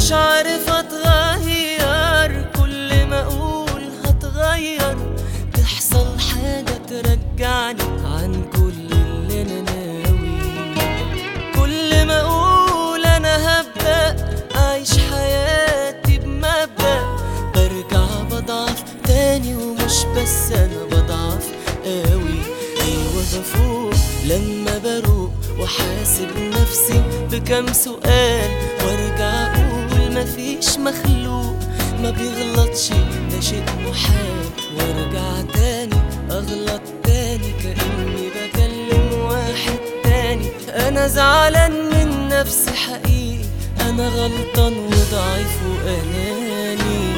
مش عارف اتغير، كل ما اقول هتغير تحصل حاجة ترجعني عن كل اللي انا ناوي. كل ما اقول انا هبدأ اعيش حياتي بمبدأ برجع بضعف تاني، ومش بس انا بضعف قوي. ايوه بفوق لما بروق وحاسب نفسي بكم سؤال، وارجع اقول مفيش مخلوق ما بيغلطش ده شيء محال، وارجع تاني اغلط تاني كأني بكلم واحد تاني. انا زعلان من نفسي حقيقي، انا غلطان وضعيف واناني.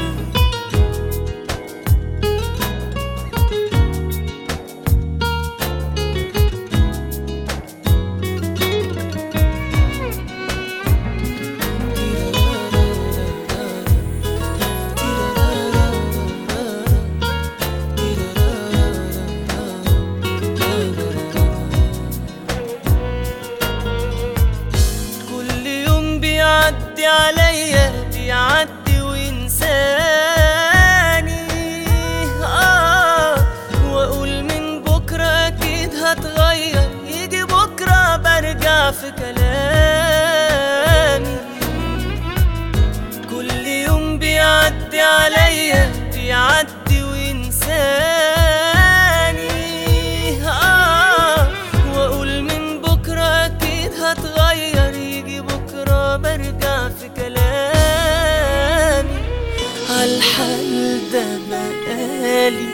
بيعدي عليا بيعدي وينساني، واقول من بكره اكيد هتغير، يجي بكره برجع في كلامي. كل يوم بيعدي عليا بيعدي وينساني، واقول من بكره اكيد هتغير، يجي بكره برجع في كلامي. عالحال ده بقالي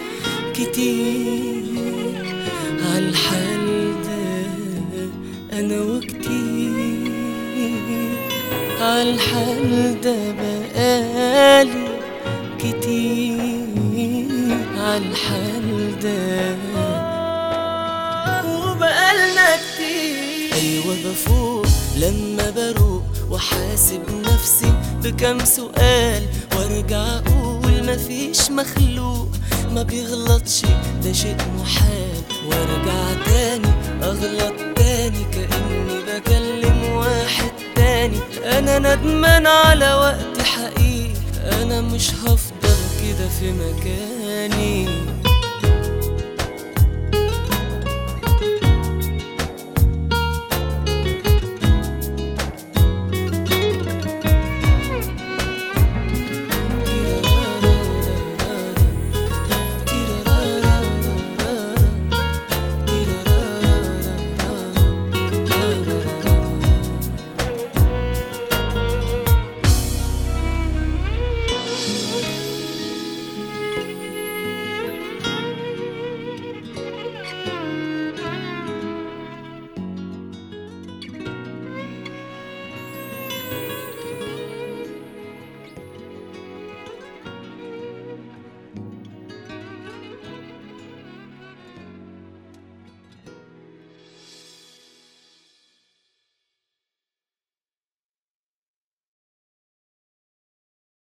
كتير، عالحال ده انا وكتير، عالحال ده بقالي كتير، عالحال ده وبقالنا كتير. ايوه بفوق لما بروق وحاسب نفسي بكم سؤال، وارجع اقول مفيش مخلوق ما بيغلطش ده شيء محال، وارجع تاني اغلط تاني كأني بكلم واحد تاني. انا ندمان على وقت حقيقي، انا مش هفضل كده في مكاني.